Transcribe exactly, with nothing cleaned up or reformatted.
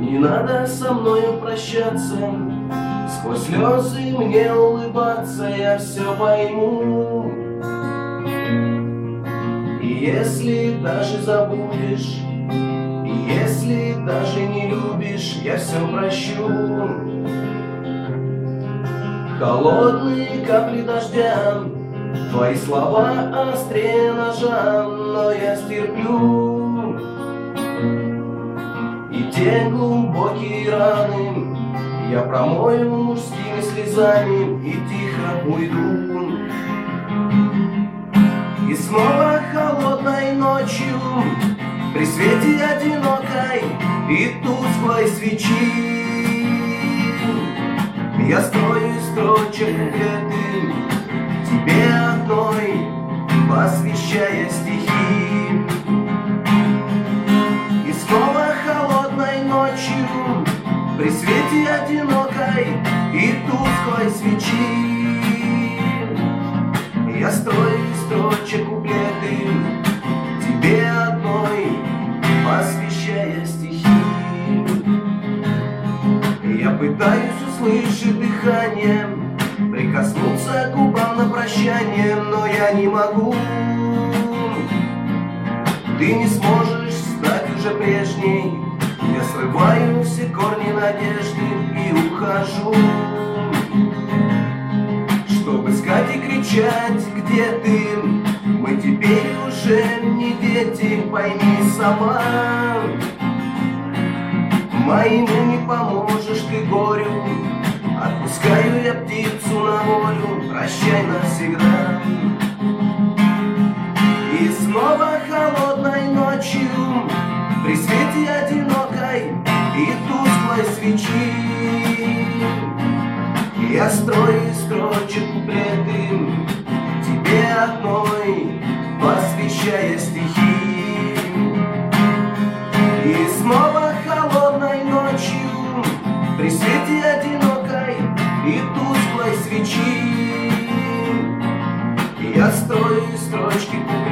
Не надо со мною прощаться, сквозь слезы мне улыбаться, я все пойму. И если даже забудешь, и если даже не любишь, я все прощу. Холодные капли дождя, твои слова острее ножа, но я стерплю. И те глубокие раны я промою мужскими слезами и тихо уйду. И снова холодной ночью при свете одинокой и тусклой свечи я строю из строчек куплеты тебе одной, посвящая стихи. И снова холодной ночью при свете одинокой и тусклой свечи я строю из строчек куплеты тебе одной, посвящая стихи. Я пытаюсь услышать дыхание, прикоснуться к губам на прощание, но я не могу. Ты не сможешь стать уже прежней. Я срываю все корни надежды и ухожу, чтобы искать и кричать, где ты. Мы теперь уже не дети, пойми сама. Моему не поможешь ты горю, отпускаю я птицу на волю, прощай навсегда. И снова холодной ночью при свете одинокой и тусклой свечи я строю из строчек куплеты тебе одной, посвящая стихи. И снова холодной ночью при свете одинокой и тусклой свечи я строю из строчки куплеты